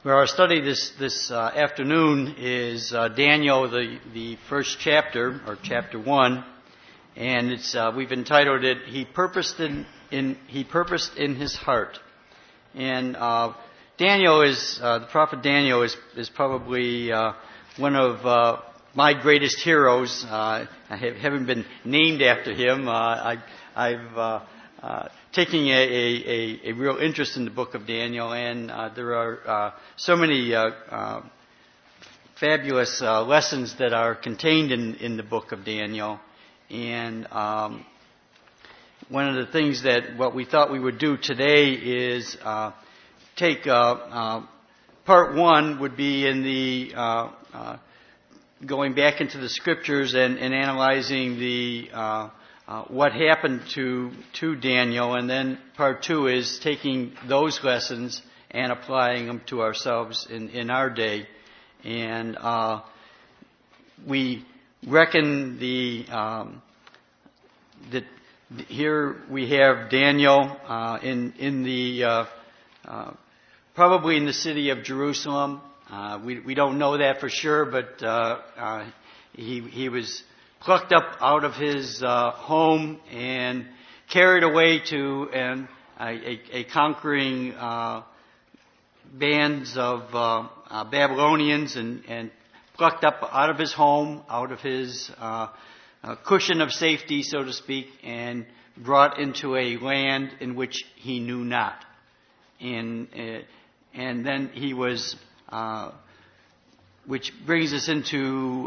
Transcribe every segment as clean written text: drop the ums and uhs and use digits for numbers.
Well, our study this afternoon is Daniel, the first chapter, or chapter 1, and we've entitled it "He Purposed in His Heart." And Daniel the prophet Daniel is probably one of my greatest heroes. I haven't been named after him. I've taking a real interest in the book of Daniel, and there are so many fabulous lessons that are contained in the book of Daniel. And one of the things what we thought we would do today is take part 1 would be in the going back into the scriptures and analyzing the what happened to Daniel, and then part 2 is taking those lessons and applying them to ourselves in our day. And we reckon that here we have Daniel in the probably in the city of Jerusalem. We don't know that for sure, but he was plucked up out of his home and carried away to a conquering bands of Babylonians and plucked up out of his home, out of his cushion of safety, so to speak, and brought into a land in which he knew not. And then he was, which brings us into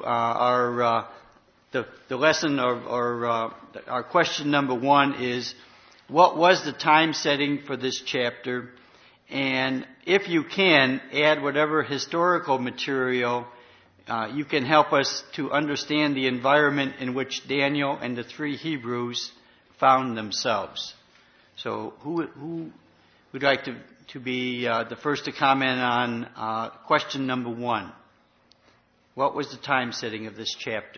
the lesson or our question number 1 is, what was the time setting for this chapter? And if you can, add whatever historical material you can help us to understand the environment in which Daniel and the 3 Hebrews found themselves. So who would like to be the first to comment on question number 1? What was the time setting of this chapter?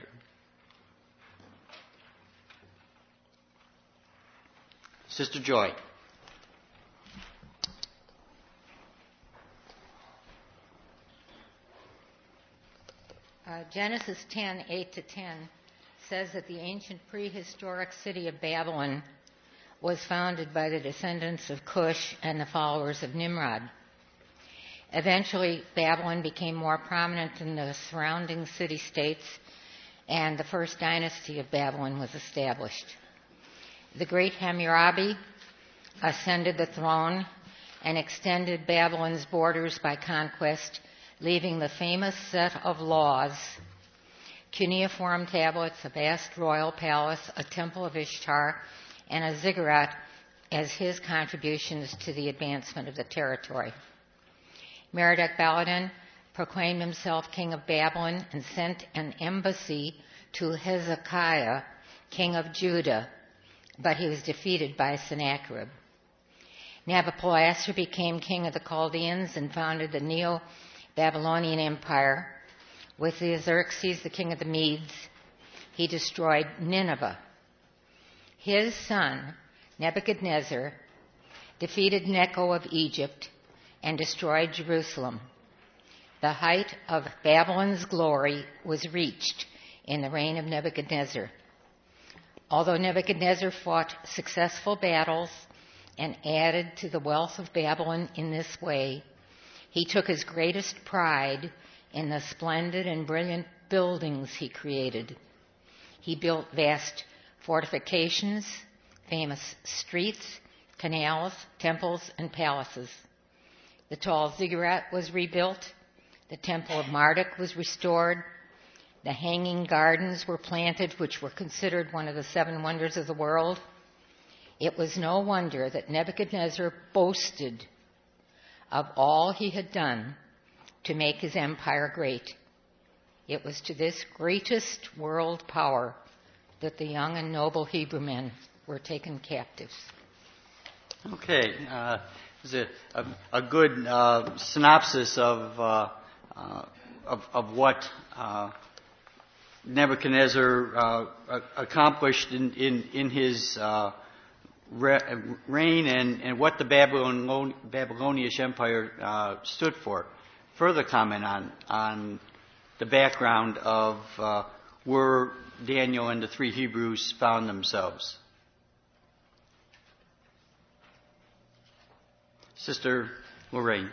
Sister Joy. Genesis 10:8-10 says that the ancient prehistoric city of Babylon was founded by the descendants of Cush and the followers of Nimrod. Eventually, Babylon became more prominent in the surrounding city-states, and the first dynasty of Babylon was established. The great Hammurabi ascended the throne and extended Babylon's borders by conquest, leaving the famous set of laws, cuneiform tablets, a vast royal palace, a temple of Ishtar, and a ziggurat as his contributions to the advancement of the territory. Merodach-Baladan proclaimed himself king of Babylon and sent an embassy to Hezekiah, king of Judah, but he was defeated by Sennacherib. Nabopolassar became king of the Chaldeans and founded the Neo-Babylonian Empire. With Xerxes, the king of the Medes, he destroyed Nineveh. His son, Nebuchadnezzar, defeated Necho of Egypt and destroyed Jerusalem. The height of Babylon's glory was reached in the reign of Nebuchadnezzar. Although Nebuchadnezzar fought successful battles and added to the wealth of Babylon in this way, he took his greatest pride in the splendid and brilliant buildings he created. He built vast fortifications, famous streets, canals, temples, and palaces. The tall ziggurat was rebuilt. The temple of Marduk was restored. The hanging gardens were planted, which were considered one of the 7 wonders of the world. It was no wonder that Nebuchadnezzar boasted of all he had done to make his empire great. It was to this greatest world power that the young and noble Hebrew men were taken captives. Okay, this is a good synopsis of what Nebuchadnezzar accomplished in his reign and what the Babylonian Empire stood for. further comment on the background of where Daniel and the three Hebrews found themselves. Sister Lorraine.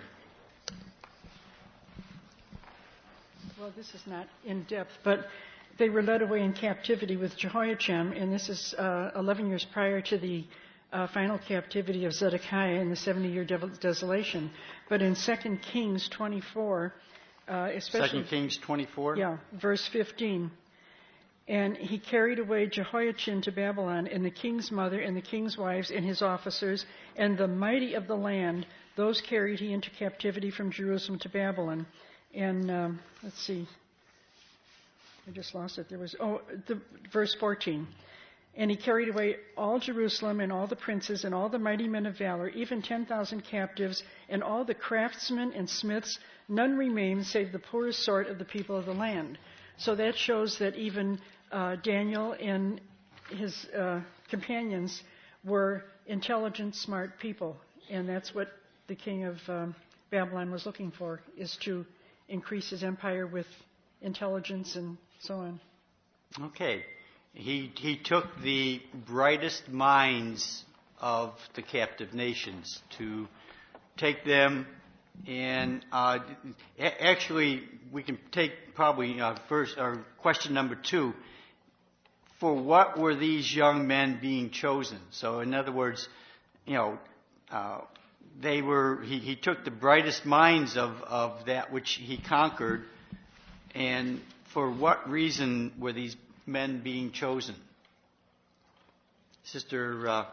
Well, this is not in depth, but they were led away in captivity with Jehoiachim, and this is 11 years prior to the final captivity of Zedekiah in the 70-year desolation. But in 2 Kings 24, especially... 2 Kings 24? Yeah, verse 15. And he carried away Jehoiachin to Babylon, and the king's mother, and the king's wives, and his officers, and the mighty of the land, those carried he into captivity from Jerusalem to Babylon. And let's see, I just lost it. There was, verse 14. And he carried away all Jerusalem and all the princes and all the mighty men of valor, even 10,000 captives, and all the craftsmen and smiths. None remained save the poorest sort of the people of the land. So that shows that even Daniel and his companions were intelligent, smart people. And that's what the king of Babylon was looking for, is to increase his empire with intelligence and so on. Okay. He took the brightest minds of the captive nations to take them, and actually we can take probably first or question number 2. For what were these young men being chosen? So in other words, they were. He took the brightest minds of that which he conquered, and for what reason were these men being chosen? Sister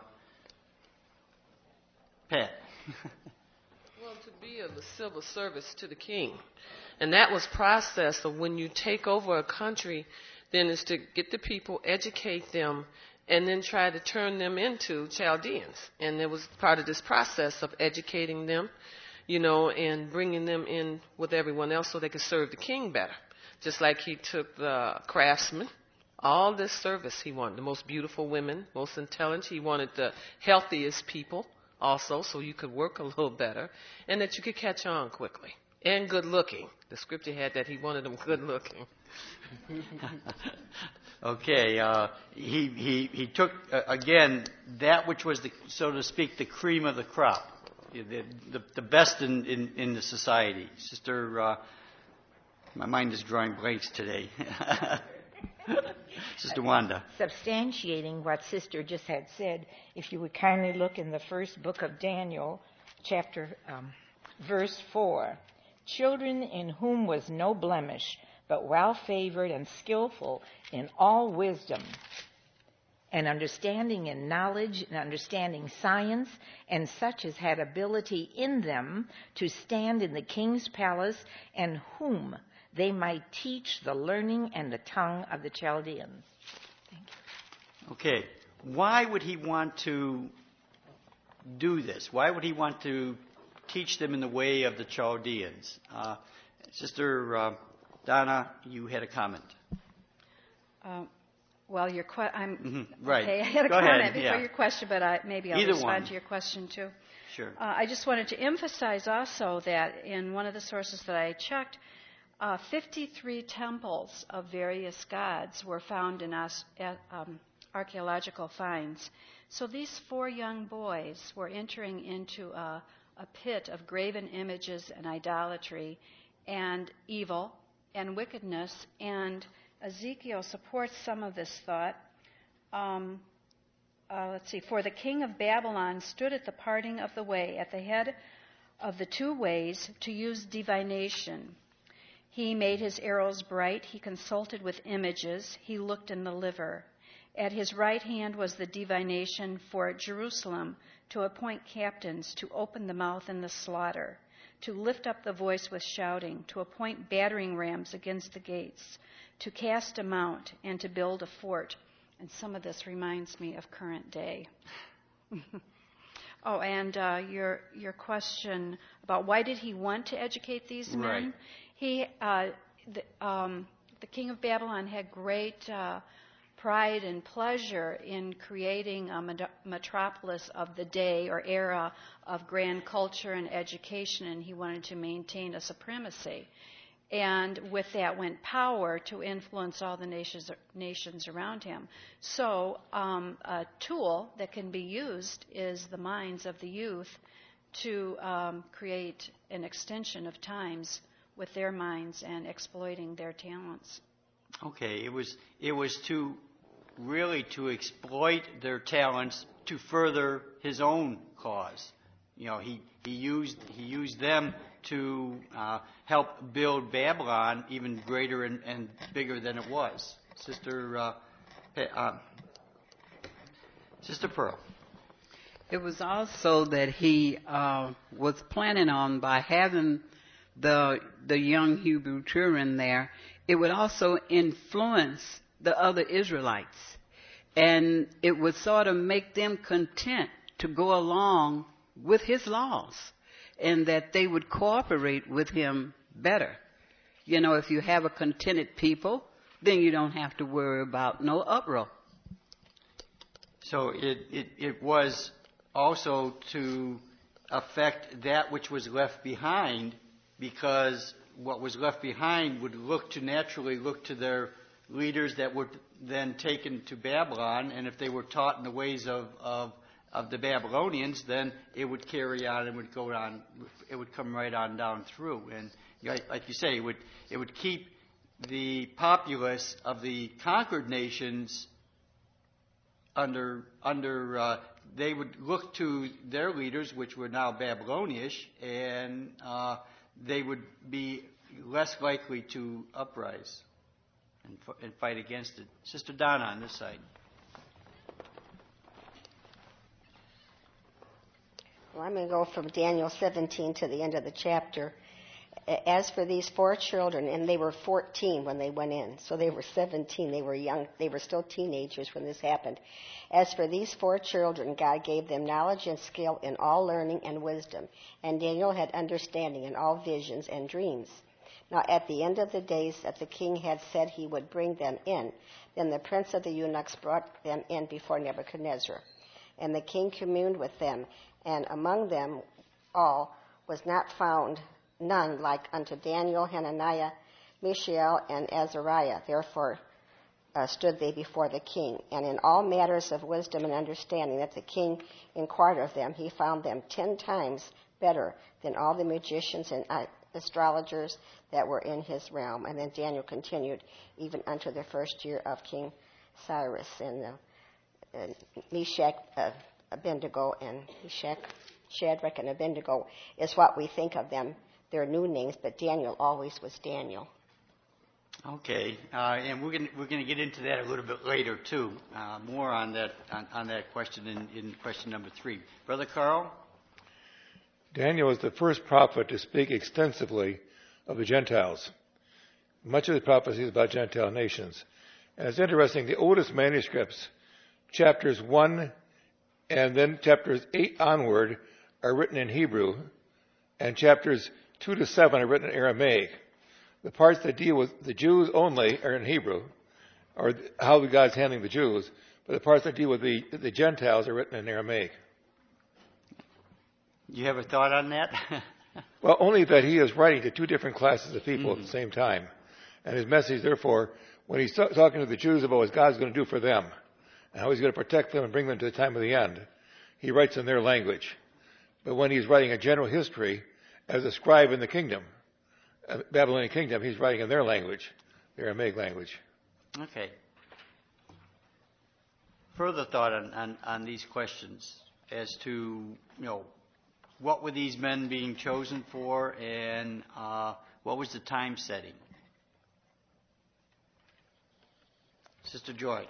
Pat. Well, to be of the civil service to the king. And that was process of when you take over a country, then is to get the people, educate them, and then try to turn them into Chaldeans. And it was part of this process of educating them, and bringing them in with everyone else so they could serve the king better. Just like he took the craftsmen, all this service he wanted, the most beautiful women, most intelligent. He wanted the healthiest people also, so you could work a little better, and that you could catch on quickly. And good looking. The scripture had that he wanted them good looking. Okay, he took again that which was so to speak the cream of the crop, the best in the society. Sister, my mind is drawing blanks today. Sister Wanda. Substantiating what Sister just had said, if you would kindly look in the first book of Daniel, verse 4. Children in whom was no blemish, but well-favored and skillful in all wisdom, and understanding in knowledge, and understanding science, and such as had ability in them to stand in the king's palace, and whom they might teach the learning and the tongue of the Chaldeans. Thank you. Okay. Why would he want to do this? Why would he want to teach them in the way of the Chaldeans? Sister Donna, you had a comment. Well, I'm right. Okay. I had a Go comment ahead. before your question, but maybe I'll Either respond one. to your question too. Sure. I just wanted to emphasize also that in one of the sources that I checked, 53 temples of various gods were found in archaeological finds. So these 4 young boys were entering into a pit of graven images and idolatry and evil and wickedness, and Ezekiel supports some of this thought. Let's see. For the king of Babylon stood at the parting of the way, at the head of the 2 ways, to use divination. He made his arrows bright. He consulted with images. He looked in the liver. At his right hand was the divination for Jerusalem, to appoint captains, to open the mouth in the slaughter, to lift up the voice with shouting, to appoint battering rams against the gates, to cast a mount, and to build a fort. And some of this reminds me of current day. Oh, and your question about why did he want to educate these men? Right. The king of Babylon had great pride and pleasure in creating a metropolis of the day or era of grand culture and education, and he wanted to maintain a supremacy. And with that went power to influence all the nations around him. So a tool that can be used is the minds of the youth to create an extension of times with their minds and exploiting their talents. Okay, it was to really to exploit their talents to further his own cause. You know, he used them to help build Babylon even greater and bigger than it was. Sister Pearl. It was also that he was planning on, by having the young Hebrew children there, it would also influence the other Israelites. And it would sort of make them content to go along with his laws, and that they would cooperate with him better. You know, if you have a contented people, then you don't have to worry about no uproar. So it was also to affect that which was left behind, because what was left behind would naturally look to their leaders that were then taken to Babylon, and if they were taught in the ways of the Babylonians, then it would carry on and would go on. It would come right on down through, and like you say, it would keep the populace of the conquered nations under. They would look to their leaders, which were now Babylonish, and they would be less likely to uprise and fight against it. Sister Donna on this side. Well, I'm going to go from Daniel 17 to the end of the chapter. As for these 4 children, and they were 14 when they went in, so they were 17. They were young. They were still teenagers when this happened. As for these 4 children, God gave them knowledge and skill in all learning and wisdom, and Daniel had understanding in all visions and dreams. Now at the end of the days that the king had said he would bring them in, then the prince of the eunuchs brought them in before Nebuchadnezzar. And the king communed with them, and among them all was not found none like unto Daniel, Hananiah, Mishael, and Azariah. Therefore stood they before the king. And in all matters of wisdom and understanding that the king inquired of them, he found them 10 times better than all the magicians and astrologers that were in his realm. And then Daniel continued even unto the first year of King Cyrus. And Meshach, Abednego, and Shadrach, and Abednego is what we think of them. Their new names, but Daniel always was Daniel. Okay, and we're going to get into that a little bit later too. More on that question in question number 3. Brother Carl. Daniel was the first prophet to speak extensively of the Gentiles. Much of the prophecy is about Gentile nations. And it's interesting, the oldest manuscripts, chapters 1 and then chapters 8 onward, are written in Hebrew, and chapters 2 to 7 are written in Aramaic. The parts that deal with the Jews only are in Hebrew, or how God's handling the Jews, but the parts that deal with the Gentiles are written in Aramaic. You have a thought on that? Well, only that he is writing to 2 different classes of people at the same time. And his message, therefore, when he's talking to the Jews about what God's going to do for them, and how he's going to protect them and bring them to the time of the end, he writes in their language. But when he's writing a general history, as a scribe in the kingdom, Babylonian kingdom, he's writing in their language, the Aramaic language. Okay. Further thought on these questions as to, what were these men being chosen for, and what was the time setting? Sister Joy.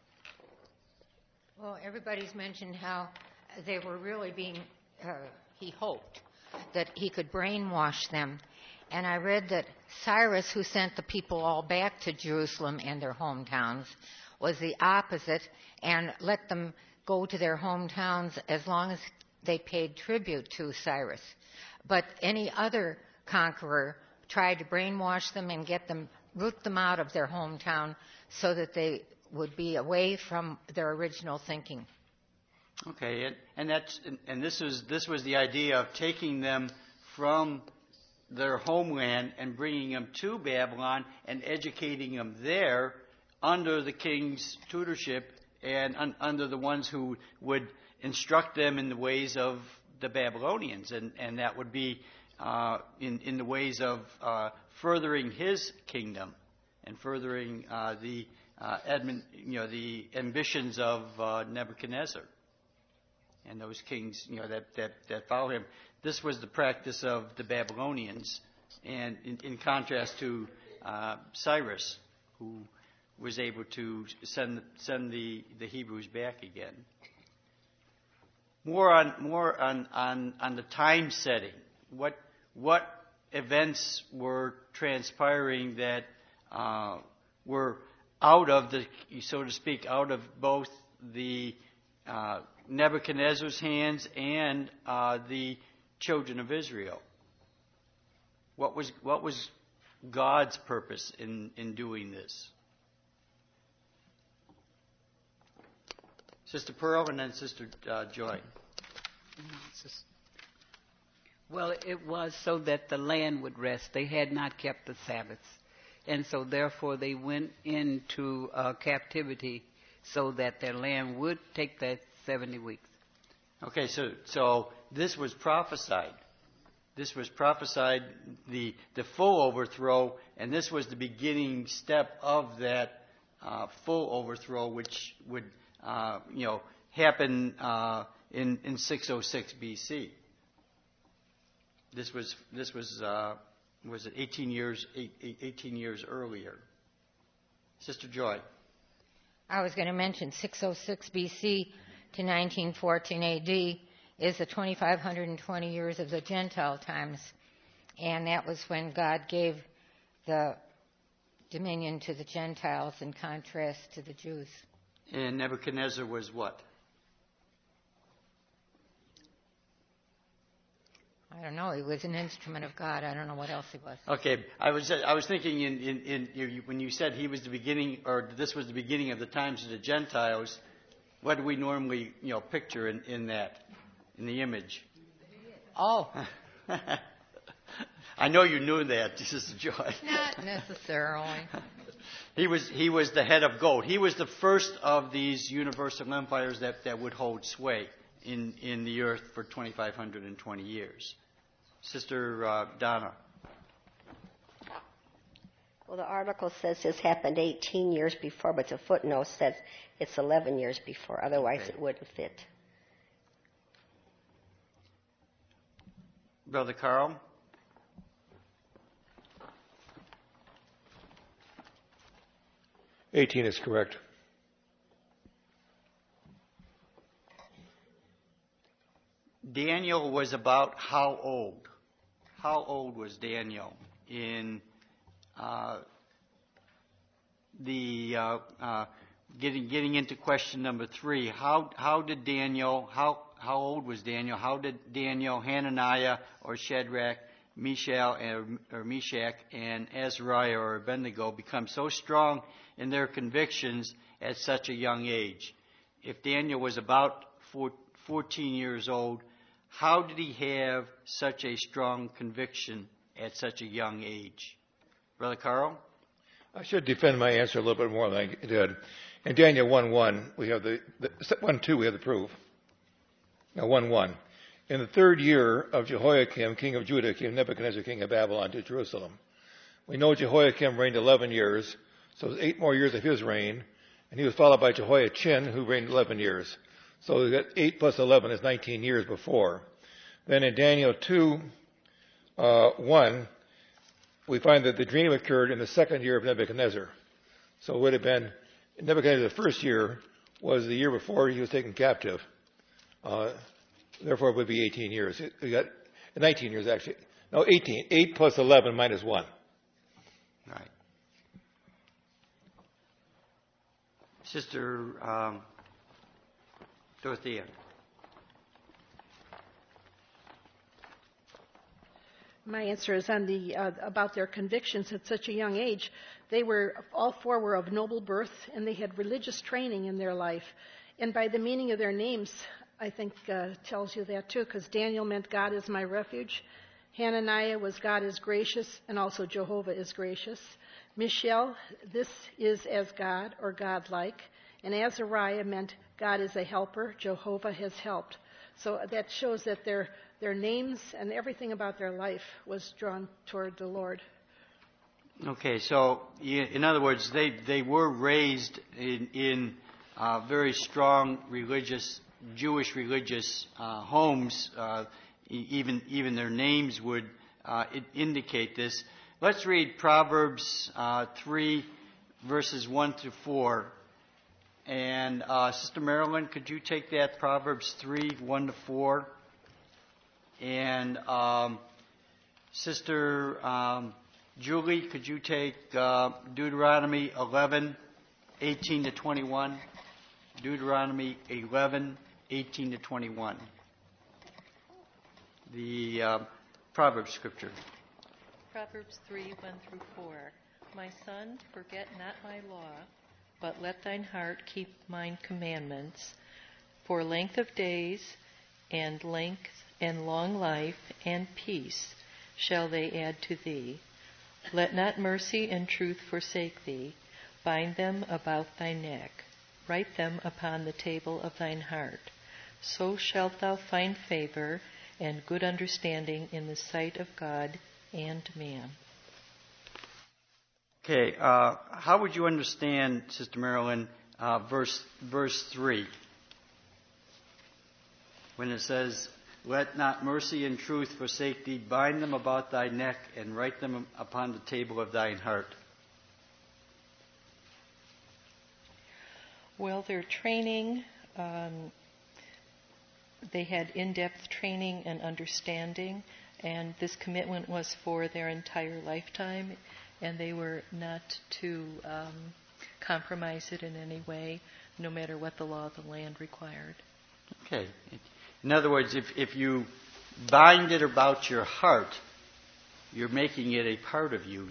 Well, everybody's mentioned how they were really being, he hoped that he could brainwash them. And I read that Cyrus, who sent the people all back to Jerusalem and their hometowns, was the opposite and let them go to their hometowns as long as they paid tribute to Cyrus. But any other conqueror tried to brainwash them and root them out of their hometown so that they would be away from their original thinking. Okay, and this was the idea of taking them from their homeland and bringing them to Babylon and educating them there under the king's tutorship and under the ones who would instruct them in the ways of the Babylonians, and that would be in the ways of furthering his kingdom and furthering the ambitions of Nebuchadnezzar and those kings that follow him. This was the practice of the Babylonians, and in contrast to Cyrus, who was able to send the Hebrews back again. More on the time setting. What events were transpiring that were out of the, so to speak, out of both the Nebuchadnezzar's hands and the children of Israel? What was God's purpose in doing this? Sister Pearl and then Sister Joy. Well, it was so that the land would rest. They had not kept the Sabbaths. And so therefore they went into captivity so that their land would take that 70 weeks. Okay, so this was prophesied. This was prophesied, the full overthrow, and this was the beginning step of that full overthrow, which would happen in 606 BC. This was it 18 years earlier? Sister Joy. I was going to mention 606 BC to 1914 AD is the 2,520 years of the Gentile times, and that was when God gave the dominion to the Gentiles in contrast to the Jews. And Nebuchadnezzar was what? I don't know. He was an instrument of God. I don't know what else he was. Okay, I was thinking in when you said he was the beginning, or this was the beginning of the times of the Gentiles. What do we normally picture in that, in the image? Oh. I know you knew that, Sister Joy. Not necessarily. He was the head of gold. He was the first of these universal empires that would hold sway in the earth for 2,520 years. Sister Donna. Well, the article says this happened 18 years before, but the footnote says it's 11 years before. Otherwise, It wouldn't fit. Brother Carl. '18 is correct. Daniel was about how old? How old was Daniel in getting into question number 3? How old was Daniel? How did Daniel, Hananiah, or Shadrach, Meshach, and Azariah or Abednego become so strong in their convictions at such a young age? If Daniel was about 14 years old, how did he have such a strong conviction at such a young age? Brother Carl? I should defend my answer a little bit more than I did. In Daniel 1:1, we have 1:2, we have the proof. Now 1:1. In the 3rd year of Jehoiakim, king of Judah, came Nebuchadnezzar, king of Babylon, to Jerusalem. We know Jehoiakim reigned 11 years, so it was 8 more years of his reign, and he was followed by Jehoiachin, who reigned 11 years. So we got 8 plus 11 is 19 years before. Then in Daniel 2:1, we find that the dream occurred in the 2nd year of Nebuchadnezzar. So it would have been, Nebuchadnezzar, the 1st year was the year before he was taken captive. Therefore, it would be 18 years. We got 19 years, actually. No, 18. 8 plus 11 minus 1. Right. Sister Dorothea. My answer is on the about their convictions at such a young age. All four were of noble birth, and they had religious training in their life. And by the meaning of their names, I think tells you that too, because Daniel meant God is my refuge. Hananiah was God is gracious, and also Jehovah is gracious. Mishael, this is as God or God-like. And Azariah meant God is a helper, Jehovah has helped. So that shows that their names and everything about their life was drawn toward the Lord. Okay, so in other words, they were raised in very strong Jewish religious homes. Even their names would indicate this. Let's read Proverbs 3, verses 1 through 4. And Sister Marilyn, could you take that, Proverbs 3, 1 to 4? And Sister Julie, could you take Deuteronomy 11, 18 to 21? Deuteronomy 11, 18 to 21. The Proverbs scripture. Proverbs 3, 1 through 4. My son, forget not my law, but let thine heart keep mine commandments. For length of days and long life and peace shall they add to thee. Let not mercy and truth forsake thee. Bind them about thy neck. Write them upon the table of thine heart. So shalt thou find favor and good understanding in the sight of God and man. Okay, how would you understand, Sister Marilyn, verse 3? When it says, let not mercy and truth forsake thee, bind them about thy neck, and write them upon the table of thine heart. Well, their training, they had in-depth training and understanding, and this commitment was for their entire lifetime, and they were not to compromise it in any way, no matter what the law of the land required. Okay. In other words, if you bind it about your heart, you're making it a part of you.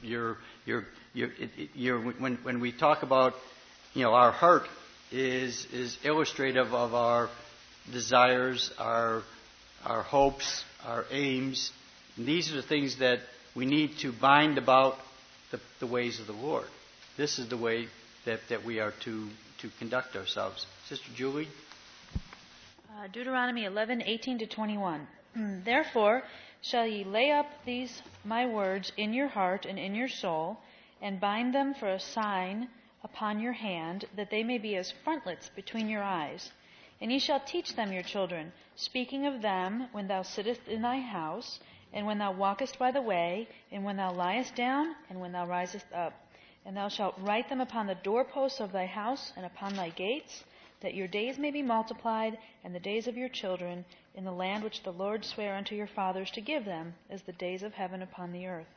When we talk about, our heart is illustrative of our desires, our hopes, our aims. And these are the things that we need to bind about the ways of the Lord. This is the way that we are to conduct ourselves. Sister Julie? Deuteronomy 11, 18 to 21. Therefore shall ye lay up these my words in your heart and in your soul, and bind them for a sign upon your hand, that they may be as frontlets between your eyes. And ye shall teach them your children, speaking of them when thou sittest in thy house, and when thou walkest by the way, and when thou liest down, and when thou risest up. And thou shalt write them upon the doorposts of thy house and upon thy gates, that your days may be multiplied, and the days of your children, in the land which the Lord sware unto your fathers to give them, as the days of heaven upon the earth.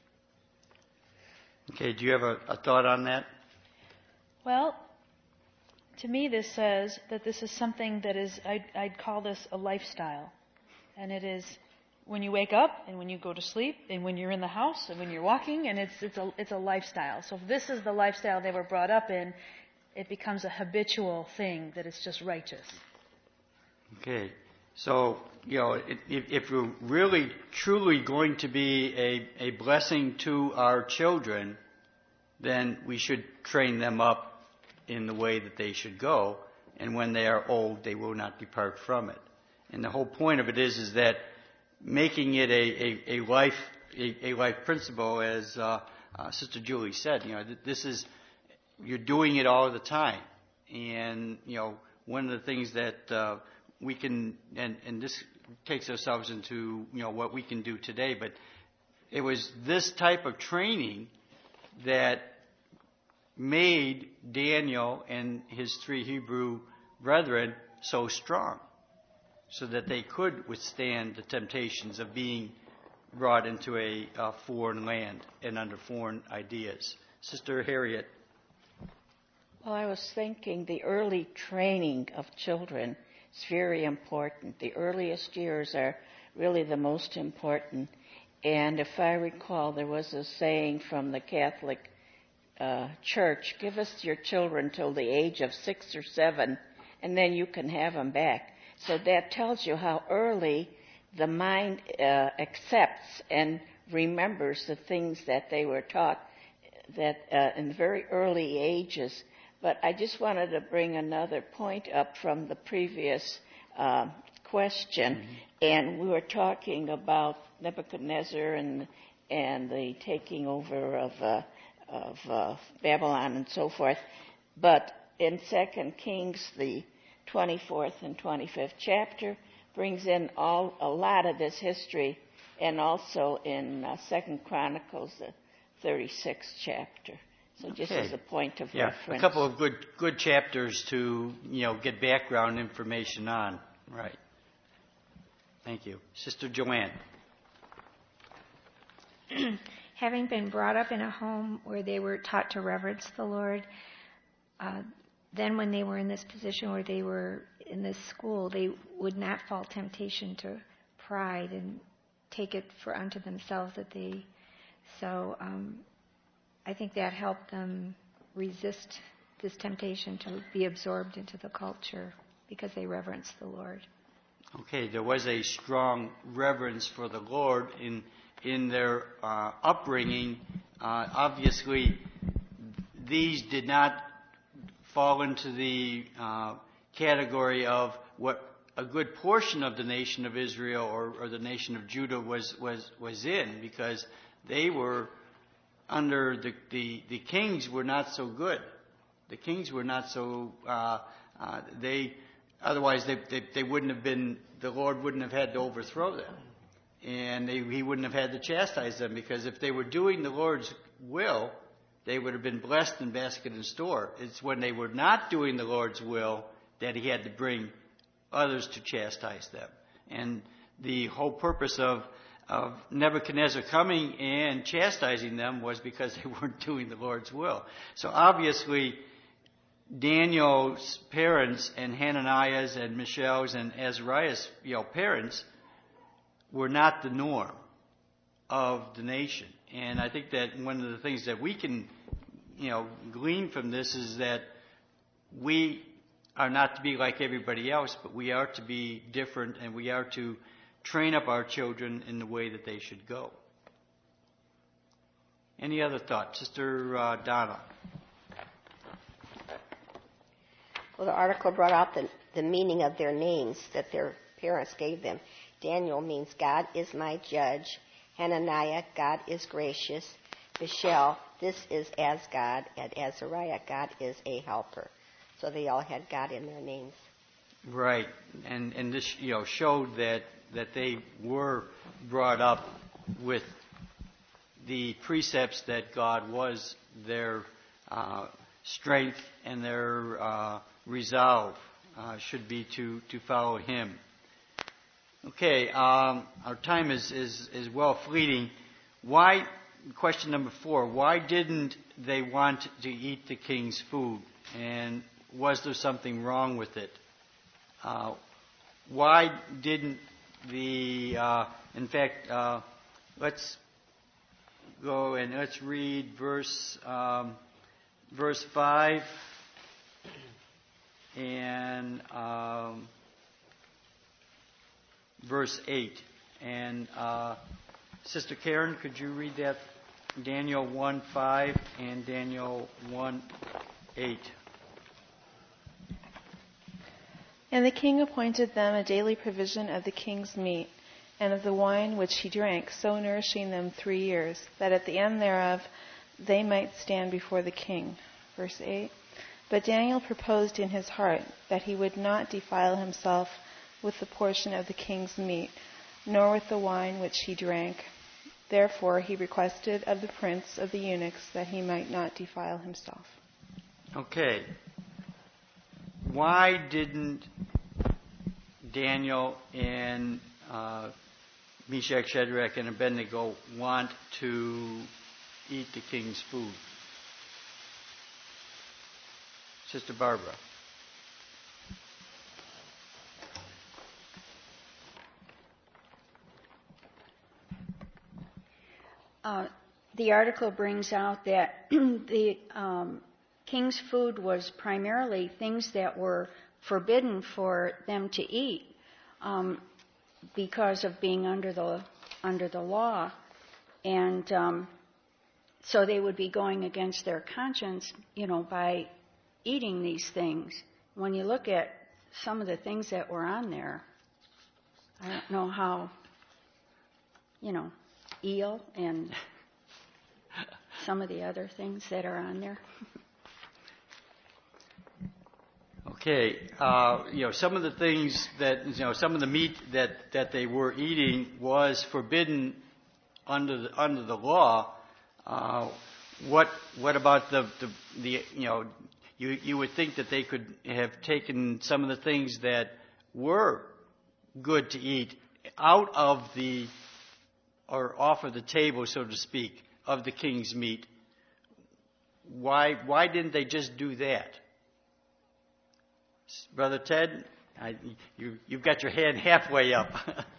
Okay, do you have a thought on that? Well, to me this says that this is something that is, I'd call this a lifestyle. And it is when you wake up, and when you go to sleep, and when you're in the house, and when you're walking, and it's a lifestyle. So if this is the lifestyle they were brought up in, it becomes a habitual thing that is just righteous. Okay. So, if we're really, truly going to be a blessing to our children, then we should train them up in the way that they should go. And when they are old, they will not depart from it. And the whole point of it is that making it a life principle, as Sister Julie said, this is, you're doing it all the time. And, one of the things that we can, and this takes ourselves into, what we can do today, but it was this type of training that made Daniel and his 3 Hebrew brethren so strong, so that they could withstand the temptations of being brought into a foreign land and under foreign ideas. Sister Harriet. Well, I was thinking the early training of children is very important. The earliest years are really the most important. And if I recall, there was a saying from the Catholic Church, give us your children till the age of 6 or 7, and then you can have them back. So that tells you how early the mind accepts and remembers the things that they were taught that in very early ages. But I just wanted to bring another point up from the previous question, and we were talking about Nebuchadnezzar and the taking over of Babylon and so forth. But in 2 Kings, the 24th and 25th chapter brings in a lot of this history, and also in 2 Chronicles, the 36th chapter. So just as a point of reference. A couple of good chapters to get background information on. Right. Thank you. Sister Joanne. Having been brought up in a home where they were taught to reverence the Lord, then when they were in this position where they were in this school, they would not fall temptation to pride and take it for unto themselves that they. So I think that helped them resist this temptation to be absorbed into the culture because they reverenced the Lord. Okay, there was a strong reverence for the Lord in their upbringing. Obviously, these did not fall into the category of what a good portion of the nation of Israel or the nation of Judah was in, because they were under the kings were not so good. The kings were not so otherwise they wouldn't have been. The Lord wouldn't have had to overthrow them, and He wouldn't have had to chastise them, because if they were doing the Lord's will, they would have been blessed in basket and store. It's when they were not doing the Lord's will that He had to bring others to chastise them. And the whole purpose of Nebuchadnezzar coming and chastising them was because they weren't doing the Lord's will. So obviously, Daniel's parents and Hananiah's and Mishael's and Azariah's parents were not the norm of the nation. And I think that one of the things that we can glean from this is that we are not to be like everybody else, but we are to be different, and we are to train up our children in the way that they should go. Any other thoughts? Sister Donna. Well, the article brought out the meaning of their names that their parents gave them. Daniel means God is my judge. Hananiah, God is gracious. Mishael, this is as God. And Azariah, God is a helper. So they all had God in their names. Right. And this showed that they were brought up with the precepts that God was their strength, and their resolve should be to follow Him. Okay, our time is well fleeting. Question number 4, why didn't they want to eat the king's food? And was there something wrong with it? Why didn't in fact, let's go and let's read verse 5 and verse 8. And Sister Karen, could you read that? Daniel 1:5 and Daniel 1:8. And the king appointed them a daily provision of the king's meat, and of the wine which he drank, so nourishing them 3 years, that at the end thereof they might stand before the king. Verse 8. But Daniel proposed in his heart that he would not defile himself with the portion of the king's meat, nor with the wine which he drank. Therefore he requested of the prince of the eunuchs that he might not defile himself. Okay. Why didn't Daniel and Meshach, Shadrach, and Abednego want to eat the king's food? Sister Barbara. the article brings out that the king's food was primarily things that were forbidden for them to eat because of being under the law, and so they would be going against their conscience, by eating these things. When you look at some of the things that were on there, I don't know how, eel and some of the other things that are on there. Okay, some of the things that, some of the meat that they were eating was forbidden under the law. What about the you would think that they could have taken some of the things that were good to eat out of or off of the table, so to speak, of the king's meat. Why didn't they just do that? Brother Ted, you've got your hand halfway up.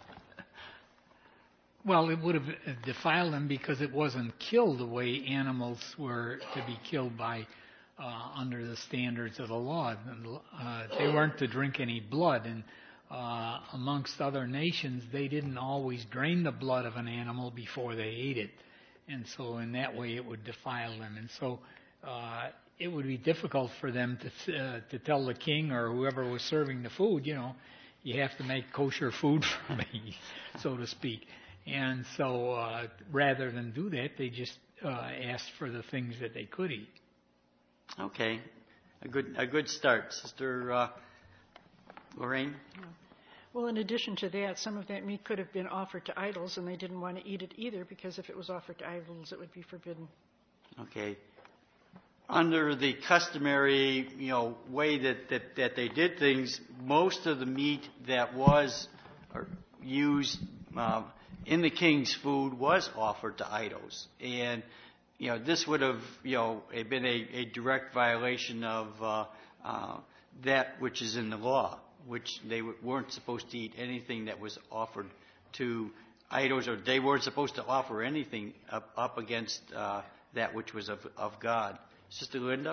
Well, it would have defiled them because it wasn't killed the way animals were to be killed by under the standards of the law. They weren't to drink any blood, and amongst other nations, they didn't always drain the blood of an animal before they ate it, and so in that way it would defile them. And so it would be difficult for them to tell the king or whoever was serving the food, you have to make kosher food for me, so to speak. And so rather than do that, they just asked for the things that they could eat. Okay, a good start, Sister Lorraine. Well, in addition to that, some of that meat could have been offered to idols, and they didn't want to eat it either because if it was offered to idols, it would be forbidden. Okay. Under the customary, way that they did things, most of the meat that was used in the king's food was offered to idols, and this would have been a direct violation of that which is in the law, which they weren't supposed to eat anything that was offered to idols, or they weren't supposed to offer anything up against that which was of God. Sister Linda?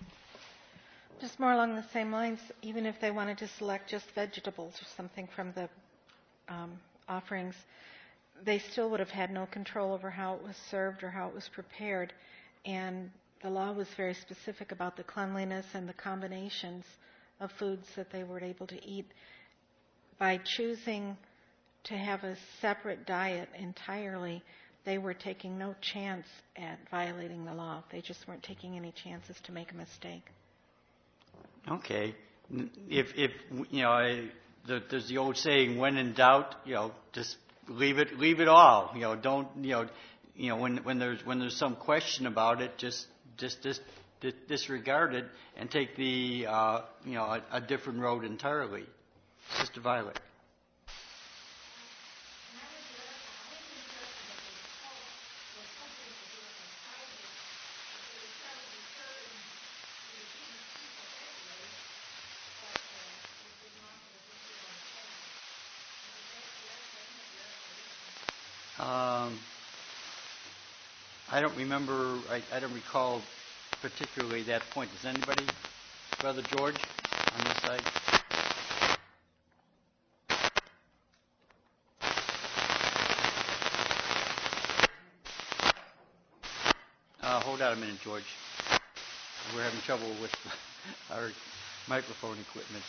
Just more along the same lines, even if they wanted to select just vegetables or something from the offerings, they still would have had no control over how it was served or how it was prepared. And the law was very specific about the cleanliness and the combinations of foods that they were able to eat. By choosing to have a separate diet entirely, they were taking no chance at violating the law. They just weren't taking any chances to make a mistake. Okay. If there's the old saying, when in doubt, just leave it all. Don't when there's some question about it, just disregard it and take the a different road entirely. Sister Violet. I don't remember. I don't recall particularly that point. Does anybody, Brother George, on this side? Hold on a minute, George. We're having trouble with our microphone equipment.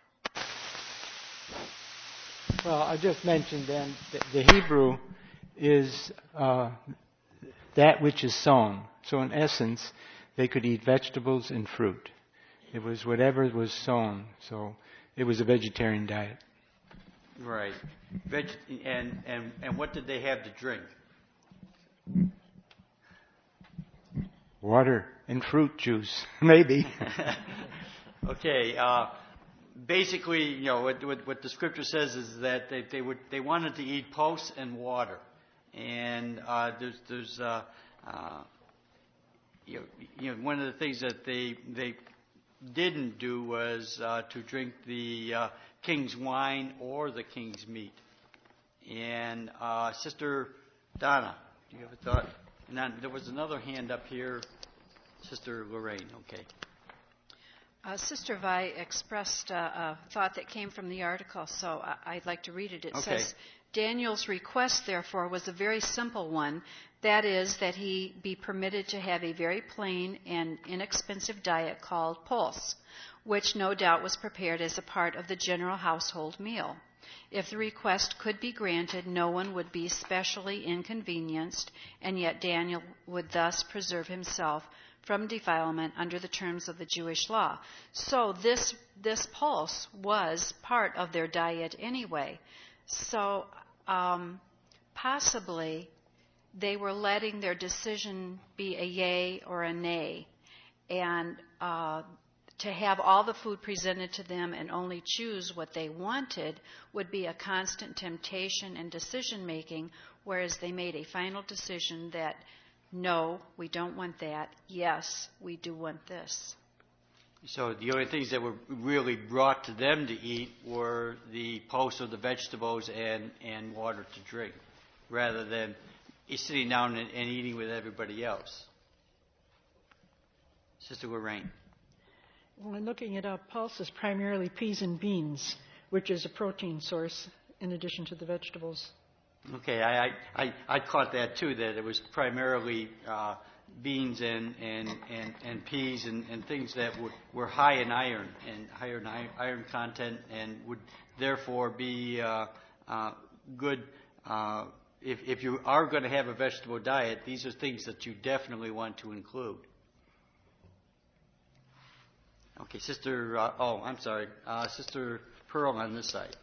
Well, I just mentioned then that the Hebrew is that which is sown. So in essence, they could eat vegetables and fruit. It was whatever was sown. So it was a vegetarian diet. Right. And what did they have to drink? Water and fruit juice, maybe. Okay. Basically, what the scripture says is that they wanted to eat pulse and water, and there's one of the things that they didn't do was to drink the king's wine or the king's meat. And Sister Donna, do you have a thought? And then there was another hand up here, Sister Lorraine. Okay. Sister Vi expressed a thought that came from the article, so I'd like to read it. It says, Daniel's request, therefore, was a very simple one. That is, that he be permitted to have a very plain and inexpensive diet called pulse, which no doubt was prepared as a part of the general household meal. If the request could be granted, no one would be specially inconvenienced, and yet Daniel would thus preserve himself from defilement under the terms of the Jewish law. So this pulse was part of their diet anyway. So possibly they were letting their decision be a yay or a nay, and to have all the food presented to them and only choose what they wanted would be a constant temptation and decision making, whereas they made a final decision that no, we don't want that. Yes, we do want this. So the only things that were really brought to them to eat were the pulse of the vegetables and water to drink, rather than sitting down and eating with everybody else. Sister Lorraine. Well, in looking it up, pulse is primarily peas and beans, which is a protein source in addition to the vegetables. Okay, I caught that too, that it was primarily beans and peas and things that were high in iron and higher in iron content, and would therefore be good. If you are going to have a vegetable diet, these are things that you definitely want to include. Okay, Sister, Sister Pearl on this side.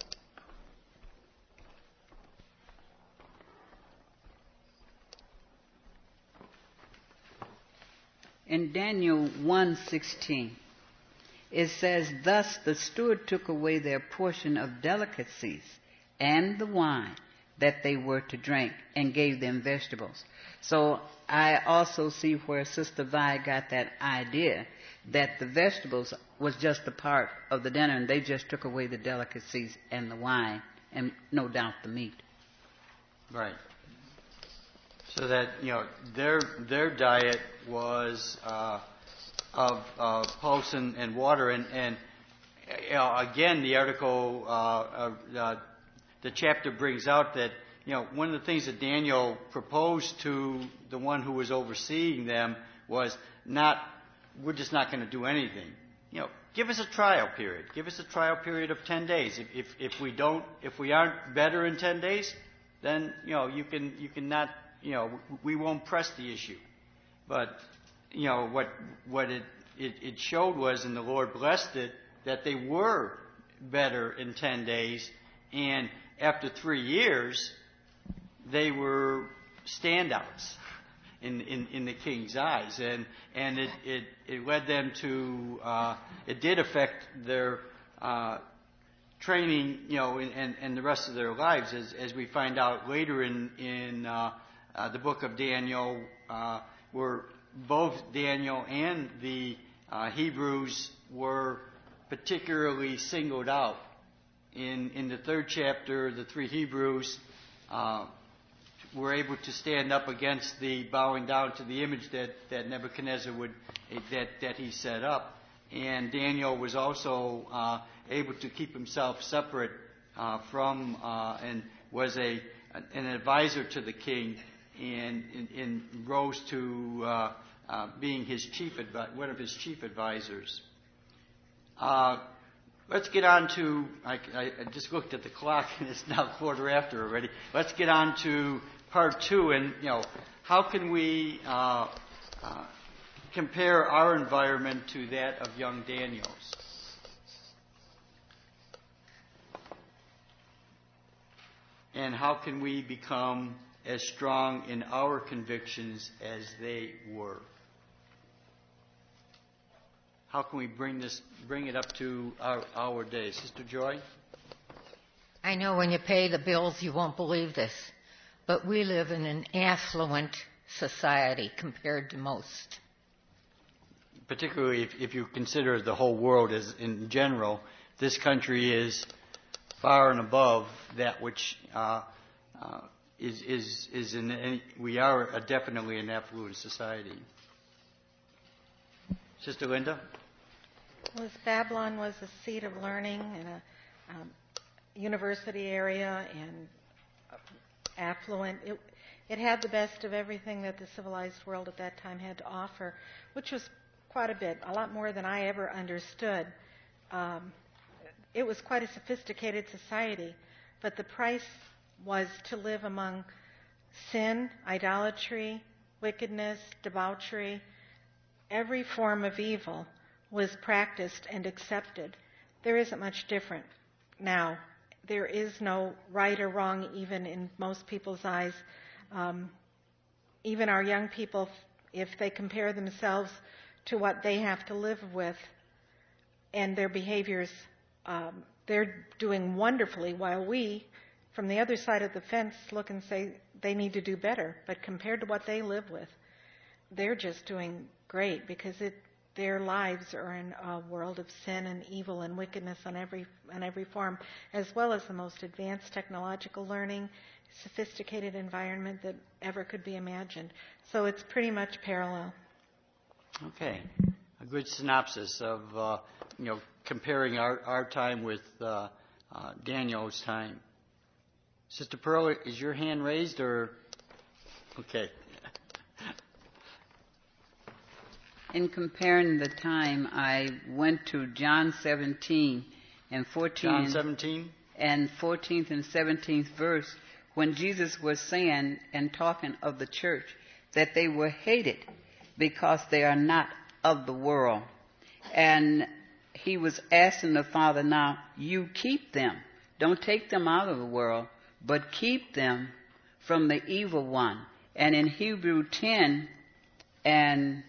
In Daniel 1:16, it says, Thus the steward took away their portion of delicacies and the wine that they were to drink, and gave them vegetables. So I also see where Sister Vi got that idea, that the vegetables was just a part of the dinner, and they just took away the delicacies and the wine, and no doubt the meat. Right. So that, their diet was of pulse and water, and again, the article, the chapter brings out that, one of the things that Daniel proposed to the one who was overseeing them was we're just not going to do anything. Give us a trial period. Give us a trial period of 10 days. If we aren't better in 10 days, then, you can not, we won't press the issue. But, what it showed was, and the Lord blessed it, that they were better in 10 days, and after 3 years, they were standouts in the king's eyes, and it led them to, it did affect their training, and the rest of their lives, as we find out later in the book of Daniel, where both Daniel and the Hebrews were particularly singled out. In the 3rd chapter, the 3 Hebrews were able to stand up against the bowing down to the image that Nebuchadnezzar that he set up, and Daniel was also able to keep himself separate from and was an advisor to the king, and rose to being one of his chief advisors. Let's get on to, I just looked at the clock and it's now 1:15 already. Let's get on to part 2, and, how can we compare our environment to that of young Daniel's? And how can we become as strong in our convictions as they were? How can we bring it up to our day? Sister Joy? I know when you pay the bills you won't believe this, but we live in an affluent society compared to most. Particularly if you consider the whole world as in general, this country is far and above that which we are definitely an affluent society. Sister Linda? Well, Babylon was a seat of learning in a university area and affluent. It had the best of everything that the civilized world at that time had to offer, which was quite a lot more than I ever understood. It was quite a sophisticated society, but the price was to live among sin, idolatry, wickedness, debauchery. Every form of evil was practiced and accepted. There isn't much different now. There is no right or wrong even in most people's eyes. Even our young people, if they compare themselves to what they have to live with and their behaviors, they're doing wonderfully, while we, from the other side of the fence, look and say they need to do better. But compared to what they live with, they're just doing great, because their lives are in a world of sin and evil and wickedness on every form, as well as the most advanced technological learning, sophisticated environment that ever could be imagined. So it's pretty much parallel. Okay, a good synopsis of comparing our time with Daniel's time. Sister Pearl, is your hand raised or? Okay. In comparing the time, I went to John 17 and 14. John 17? And 14th and 17th verse, when Jesus was saying and talking of the church that they were hated because they are not of the world. And he was asking the Father, now, you keep them. Don't take them out of the world, but keep them from the evil one. And in Hebrew 10 and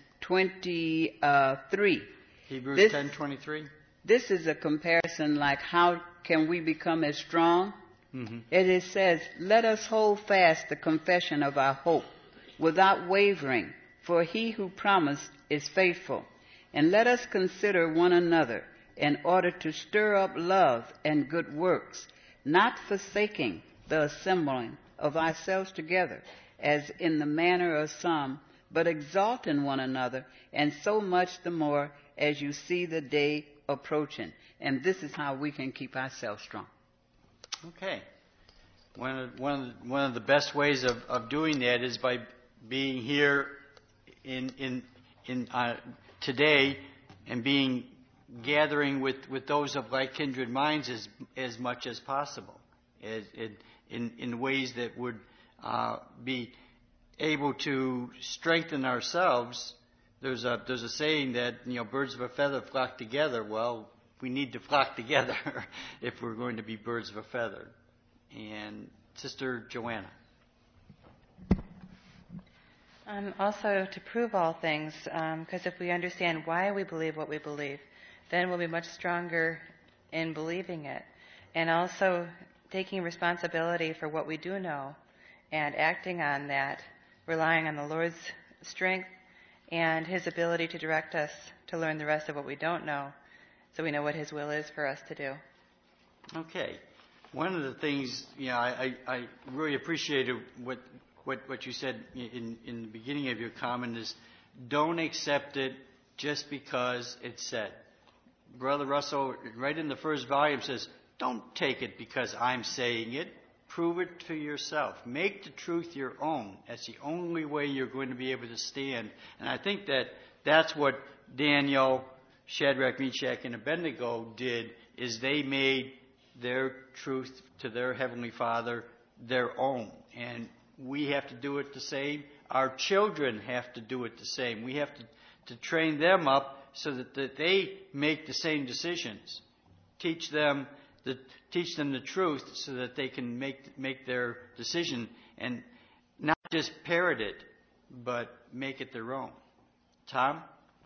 23. Hebrews 10:23. This is a comparison like how can we become as strong? Mm-hmm. It says, let us hold fast the confession of our hope without wavering, for he who promised is faithful. And let us consider one another in order to stir up love and good works, not forsaking the assembling of ourselves together, as in the manner of some, but exalting one another, and so much the more as you see the day approaching. And this is how we can keep ourselves strong. Okay. One of the best ways of doing that is by being here in today and gathering with those of like kindred minds as much as possible, in ways that would be able to strengthen ourselves. There's a saying that birds of a feather flock together. Well, we need to flock together if we're going to be birds of a feather. And Sister Joanna. Also, to prove all things, because if we understand why we believe what we believe, then we'll be much stronger in believing it. And also taking responsibility for what we do know and acting on that, relying on the Lord's strength and His ability to direct us to learn the rest of what we don't know, so we know what His will is for us to do. Okay. One of the things, I really appreciated what you said in the beginning of your comment is, don't accept it just because it's said. Brother Russell, right in the first volume, says, don't take it because I'm saying it. Prove it for yourself. Make the truth your own. That's the only way you're going to be able to stand. And I think that's what Daniel, Shadrach, Meshach, and Abednego did, is they made their truth to their Heavenly Father their own. And we have to do it the same. Our children have to do it the same. We have to train them up so that they make the same decisions. Teach them the truth so that they can make their decision and not just parrot it, but make it their own. Tom?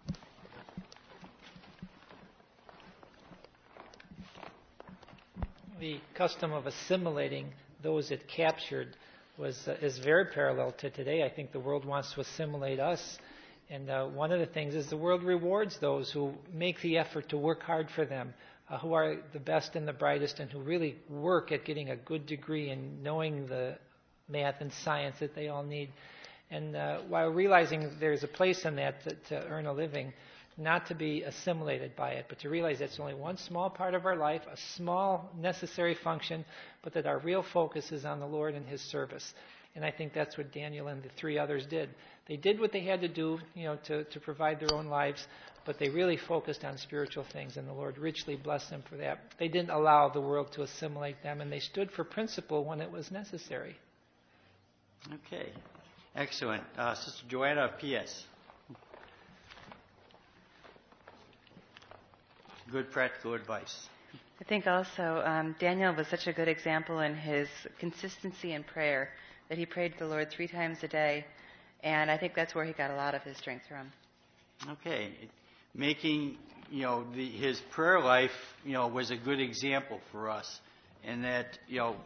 The custom of assimilating those it captured is very parallel to today. I think the world wants to assimilate us. And one of the things is the world rewards those who make the effort to work hard for them, who are the best and the brightest, and who really work at getting a good degree in knowing the math and science that they all need. And while realizing there's a place in that to earn a living, not to be assimilated by it, but to realize that's only one small part of our life, a small necessary function, but that our real focus is on the Lord and His service. And I think that's what Daniel and the three others did. They did what they had to do, to provide their own lives, but they really focused on spiritual things, and the Lord richly blessed them for that. They didn't allow the world to assimilate them, and they stood for principle when it was necessary. Okay. Excellent. Sister Joanna, P.S. Good practical advice. I think also Daniel was such a good example in his consistency in prayer, that he prayed to the Lord 3 times a day, and I think that's where he got a lot of his strength from. Okay. Making, his prayer life, was a good example for us. And that,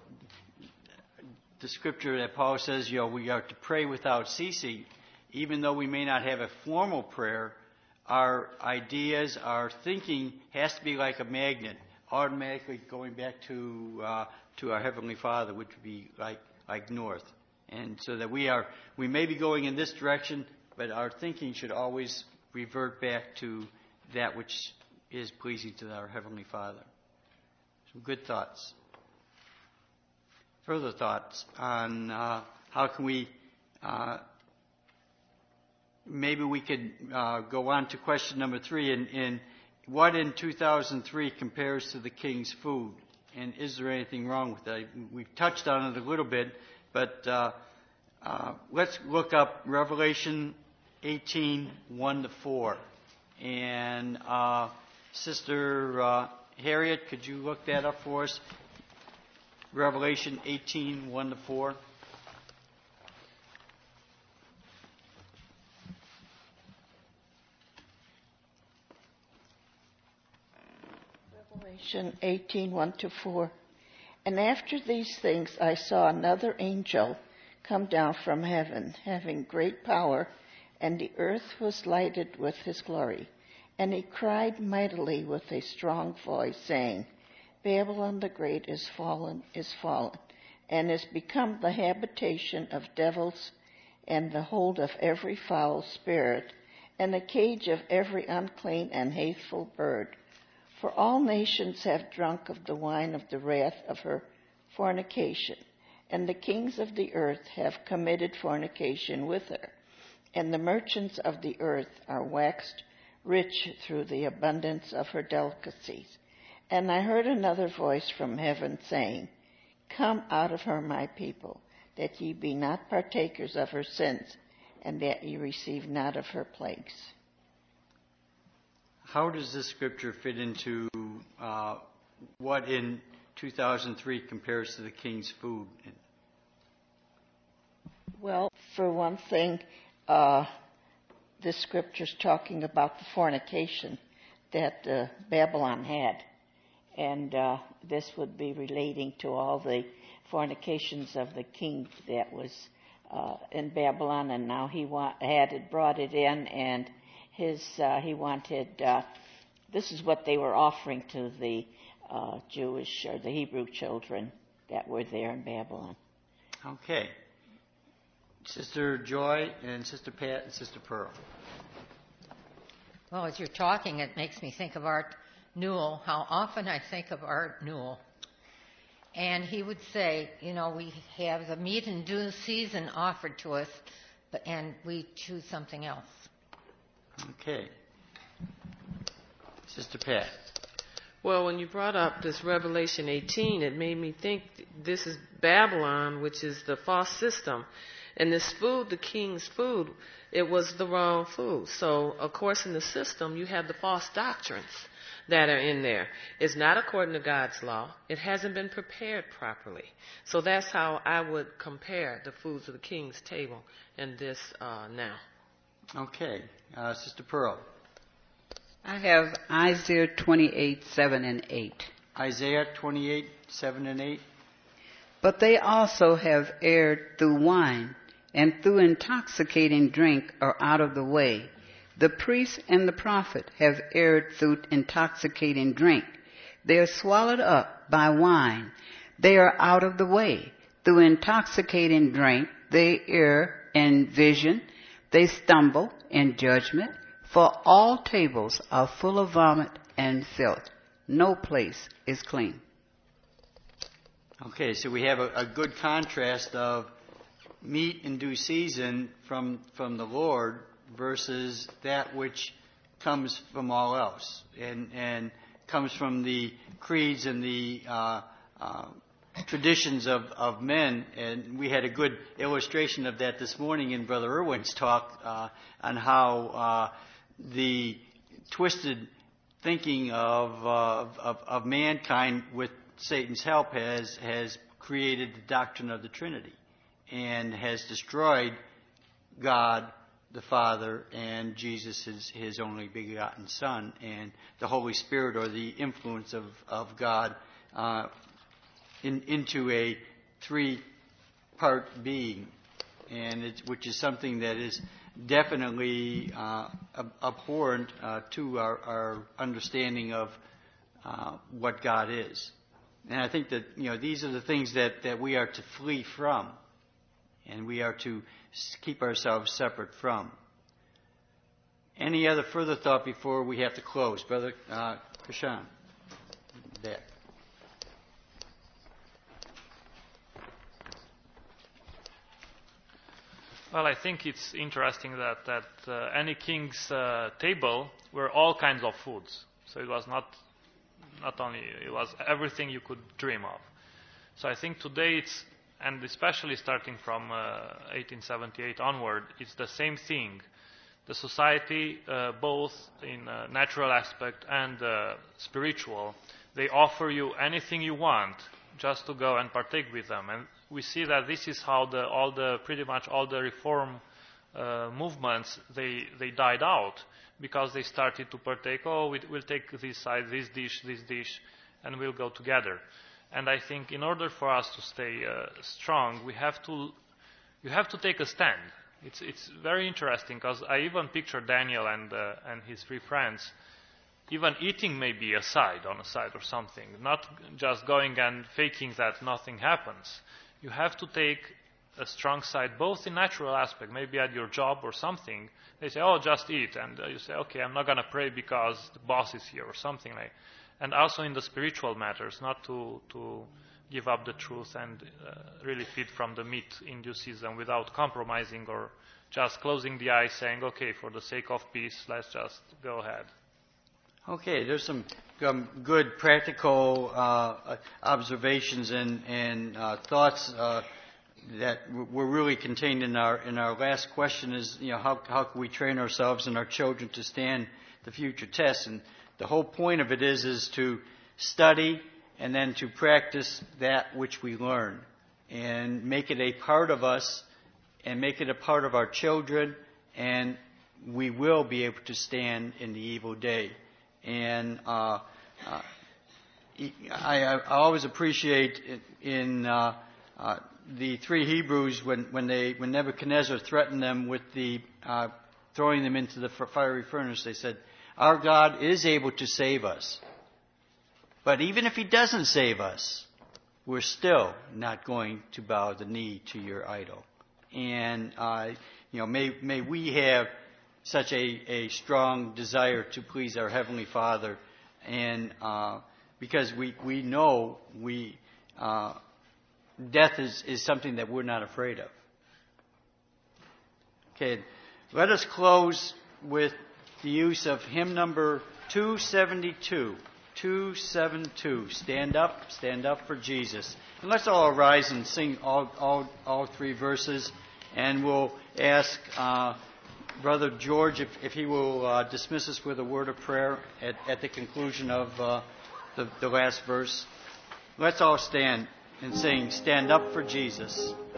the scripture that Paul says, we are to pray without ceasing, even though we may not have a formal prayer, our ideas, our thinking has to be like a magnet, automatically going back to our Heavenly Father, which would be like north. And so that we may be going in this direction, but our thinking should always revert back to that which is pleasing to our Heavenly Father. Some good thoughts. Further thoughts on how can we, maybe we could go on to question number 3, in what in 2003 compares to the King's food? And is there anything wrong with that? We've touched on it a little bit, but let's look up Revelation 18, 1-4. And Sister Harriet, could you look that up for us? Revelation 18, 1-4. Revelation 18, 1-4. And after these things I saw another angel come down from heaven, having great power, and the earth was lighted with his glory. And he cried mightily with a strong voice, saying, Babylon the Great is fallen, and is become the habitation of devils, and the hold of every foul spirit, and the cage of every unclean and hateful bird. For all nations have drunk of the wine of the wrath of her fornication, and the kings of the earth have committed fornication with her, and the merchants of the earth are waxed rich through the abundance of her delicacies. And I heard another voice from heaven saying, Come out of her, my people, that ye be not partakers of her sins, and that ye receive not of her plagues. How does this scripture fit into what in 2003 compares to the King's food? Well, for one thing, this scripture's talking about the fornication that Babylon had. And this would be relating to all the fornications of the king that was in Babylon, and now he had brought it in, and he wanted, this is what they were offering to the Jewish or the Hebrew children that were there in Babylon. Okay. Sister Joy and Sister Pat and Sister Pearl. Well, as you're talking, it makes me think of Art Newell, how often I think of Art Newell. And he would say, we have the meat and due season offered to us, and we choose something else. Okay. Sister Pat. Well, when you brought up this Revelation 18, it made me think this is Babylon, which is the false system. And this food, the king's food, it was the wrong food. So, of course, in the system, you have the false doctrines that are in there. It's not according to God's law. It hasn't been prepared properly. So that's how I would compare the foods of the king's table and this now. Okay. Sister Pearl. I have Isaiah 28, 7 and 8. Isaiah 28, 7 and 8. But they also have erred through wine, and through intoxicating drink are out of the way. The priest and the prophet have erred through intoxicating drink. They are swallowed up by wine. They are out of the way. Through intoxicating drink, they err in vision, they stumble in judgment, for all tables are full of vomit and filth. No place is clean. Okay, so we have a good contrast of meat in due season from the Lord versus that which comes from all else and comes from the creeds and the traditions of men. And we had a good illustration of that this morning in Brother Irwin's talk on how the twisted thinking of mankind with Satan's help has created the doctrine of the Trinity and has destroyed God the Father and Jesus his only begotten Son and the Holy Spirit, or the influence of God into a three-part being, and which is something that is definitely abhorrent to our understanding of what God is. And I think that these are the things that we are to flee from, and we are to keep ourselves separate from. Any other further thought before we have to close, Brother Krishan? There. Well, I think it's interesting that any king's table were all kinds of foods. So it was not only, it was everything you could dream of. So I think today it's, and especially starting from 1878 onward, it's the same thing. The society, both in natural aspect and spiritual, they offer you anything you want just to go and partake with them. And we see that this is how pretty much all the reform movements, they died out, because they started to partake, we'll take this side, this dish, and we'll go together. And I think in order for us to stay strong, you have to take a stand. It's very interesting, because I even picture Daniel and his three friends even eating maybe on a side or something, not just going and faking that nothing happens. You have to take a strong side, both in natural aspect, maybe at your job or something. They say, just eat. And you say, okay, I'm not going to pray because the boss is here or something like. And also in the spiritual matters, not to give up the truth and really feed from the meat in due season without compromising or just closing the eyes saying, okay, for the sake of peace, let's just go ahead. Okay, there's some good practical observations and thoughts that were really contained in our last question. Is how can we train ourselves and our children to stand the future tests? And the whole point of it is to study and then to practice that which we learn and make it a part of us and make it a part of our children, and we will be able to stand in the evil day. And I always appreciate in the three Hebrews when Nebuchadnezzar threatened them with throwing them into the fiery furnace. They said, "Our God is able to save us, but even if He doesn't save us, we're still not going to bow the knee to your idol." And may we have such a strong desire to please our Heavenly Father, and because we know death is something that we're not afraid of. Okay, let us close with the use of hymn number 272. 272. Stand up for Jesus. And let's all arise and sing all three verses, and we'll ask Brother George if he will dismiss us with a word of prayer at the conclusion of the last verse. Let's all stand and sing, "Stand Up for Jesus."